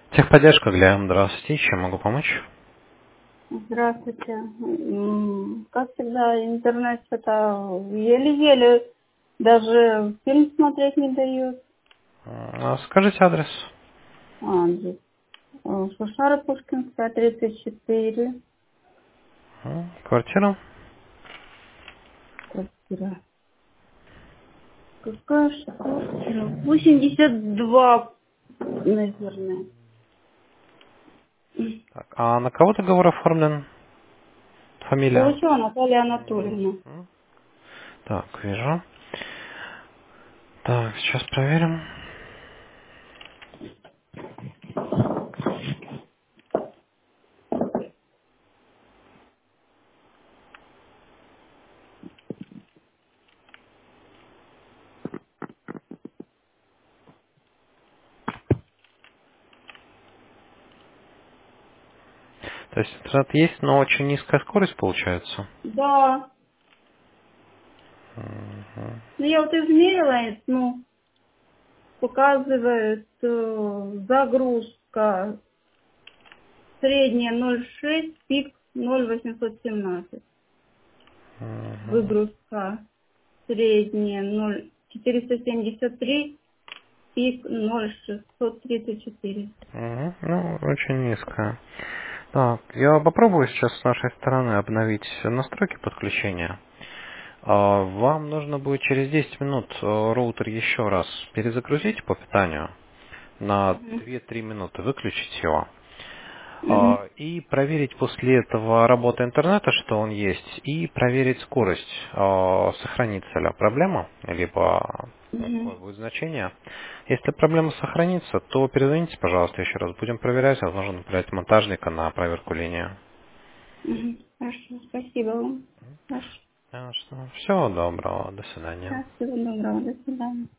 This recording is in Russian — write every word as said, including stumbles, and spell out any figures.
Техподдержка, Глеб, здравствуйте, чем могу помочь? Здравствуйте. М, Как всегда, интернет что-то еле-еле, даже фильм смотреть не дает. А, Скажите адрес. А, здесь. э, Шушара Пушкинская, тридцать четыре. М, Квартира. Квартира. Какая же квартира? восемьдесят два, наверное. М. Так, а на кого договор оформлен? Фамилия? Получила Наталья М, Анатольевна. м. Так, вижу. Так, сейчас проверим. То есть интернет есть, но очень низкая скорость получается. Да. Мгм. Ну, я вот измерила, ну, показывает э, загрузка. Средняя ноль шесть, пик ноль восемьсот семнадцать. Мгм. Выгрузка средняя ноль четыреста семьдесят три, пик ноль шестьсот тридцать четыре. Мгм. Ну, очень низкая. Так, я попробую сейчас с нашей стороны обновить настройки подключения. А, Вам нужно будет через десять минут э, роутер еще раз перезагрузить по питанию на Мгм. две-три минуты, выключить его. Мгм. А, И проверить после этого работу интернета, что он есть, и проверить скорость, а, сохранится ли проблема, либо ну, какое Мгм. будет значение. Если проблема сохранится, то перезвоните, пожалуйста, еще раз. Будем проверять, возможно, направить монтажника на проверку линии. Мгм. Хорошо, спасибо вам. Хорошо. Так что всего доброго, до свидания. Да, всего доброго, до свидания.